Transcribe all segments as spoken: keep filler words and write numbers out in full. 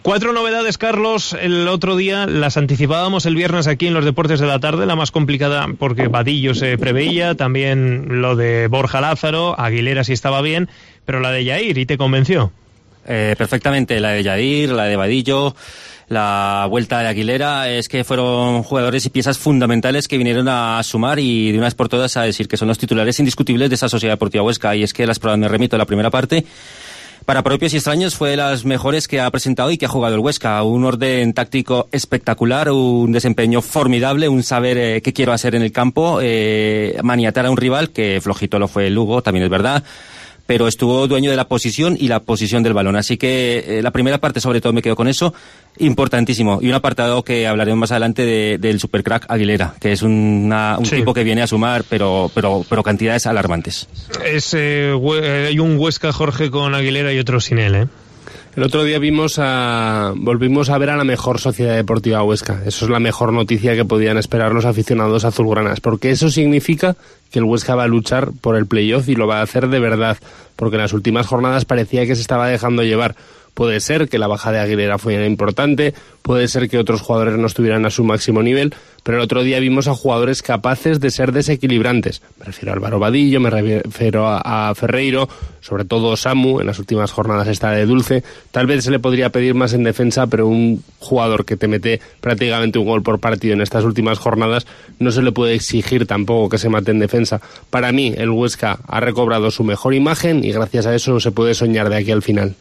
Cuatro novedades, Carlos. El otro día las anticipábamos el viernes aquí en los Deportes de la Tarde, la más complicada porque Vadillo se preveía, también lo de Borja Lázaro, Aguilera sí estaba bien, pero la de Yair, ¿y te convenció? Eh, perfectamente, la de Yair, la de Vadillo, la vuelta de Aguilera, es que fueron jugadores y piezas fundamentales que vinieron a sumar y de una vez por todas a decir que son los titulares indiscutibles de esa Sociedad Deportiva Huesca. Y es que las pruebas, me remito a la primera parte, para propios y extraños fue de las mejores que ha presentado y que ha jugado el Huesca. Un orden táctico espectacular, un desempeño formidable, un saber eh, qué quiero hacer en el campo, eh, maniatar a un rival, que flojito lo fue el Lugo, también es verdad, pero estuvo dueño de la posición y la posición del balón. Así que eh, la primera parte sobre todo me quedo con eso, importantísimo. Y un apartado que hablaremos más adelante de, del supercrack Aguilera, que es una, un sí. tipo que viene a sumar, pero pero pero cantidades alarmantes. Es, eh, hay un Huesca, Jorge, con Aguilera y otro sin él, ¿eh? El otro día vimos a, volvimos a ver a la mejor Sociedad Deportiva Huesca. Eso es la mejor noticia que podían esperar los aficionados azulgranas, porque eso significa que el Huesca va a luchar por el playoff y lo va a hacer de verdad, porque en las últimas jornadas parecía que se estaba dejando llevar. Puede ser que la baja de Aguilera fuera importante, puede ser que otros jugadores no estuvieran a su máximo nivel, pero el otro día vimos a jugadores capaces de ser desequilibrantes. Me refiero a Álvaro Vadillo, me refiero a, a Ferreiro, sobre todo Samu, en las últimas jornadas está de dulce. Tal vez se le podría pedir más en defensa, pero un jugador que te mete prácticamente un gol por partido en estas últimas jornadas no se le puede exigir tampoco que se mate en defensa. Para mí, el Huesca ha recobrado su mejor imagen y gracias a eso se puede soñar de aquí al final.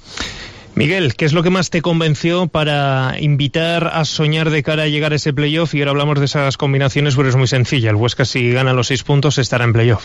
Miguel, ¿qué es lo que más te convenció para invitar a soñar de cara a llegar a ese playoff? Y ahora hablamos de esas combinaciones, pero es muy sencilla. El Huesca, si gana los seis puntos, estará en playoff.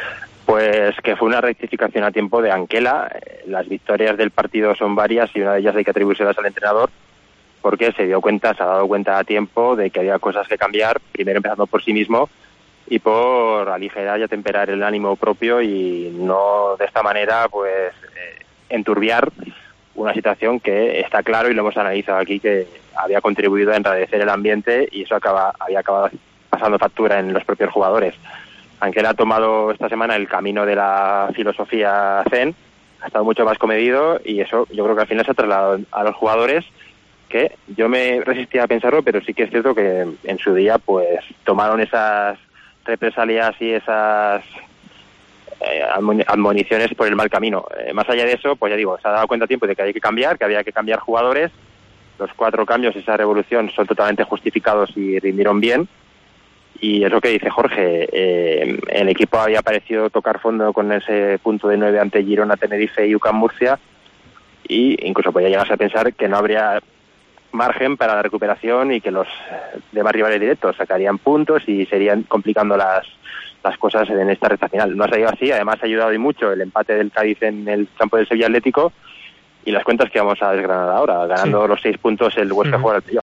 Pues que fue una rectificación a tiempo de Anquela. Las victorias del partido son varias y una de ellas hay que atribuírselas al entrenador, porque se dio cuenta, se ha dado cuenta a tiempo de que había cosas que cambiar, primero empezando por sí mismo y por aligerar y atemperar el ánimo propio y no de esta manera pues eh, enturbiar una situación que está claro y lo hemos analizado aquí que había contribuido a enrarecer el ambiente y eso acaba, había acabado pasando factura en los propios jugadores. Anquela ha tomado esta semana el camino de la filosofía zen, ha estado mucho más comedido y eso yo creo que al final se ha trasladado a los jugadores, que yo me resistía a pensarlo, pero sí que es cierto que en su día pues tomaron esas represalias y esas Eh, admoniciones por el mal camino. Eh, más allá de eso, pues ya digo, se ha dado cuenta a tiempo de que hay que cambiar, que había que cambiar jugadores. Los cuatro cambios, esa revolución, son totalmente justificados y rindieron bien. Y es lo que dice Jorge, eh, el equipo había parecido tocar fondo con ese punto de nueve ante Girona, Tenerife y U C A M Murcia, y incluso podía llegarse a pensar que no habría margen para la recuperación y que los demás rivales directos sacarían puntos y serían complicando las las cosas en esta recta final. No ha salido así, además ha ayudado y mucho el empate del Cádiz en el campo del Sevilla Atlético y las cuentas que vamos a desgranar ahora, ganando sí. los seis puntos el Huesca uh-huh. fuera del tío.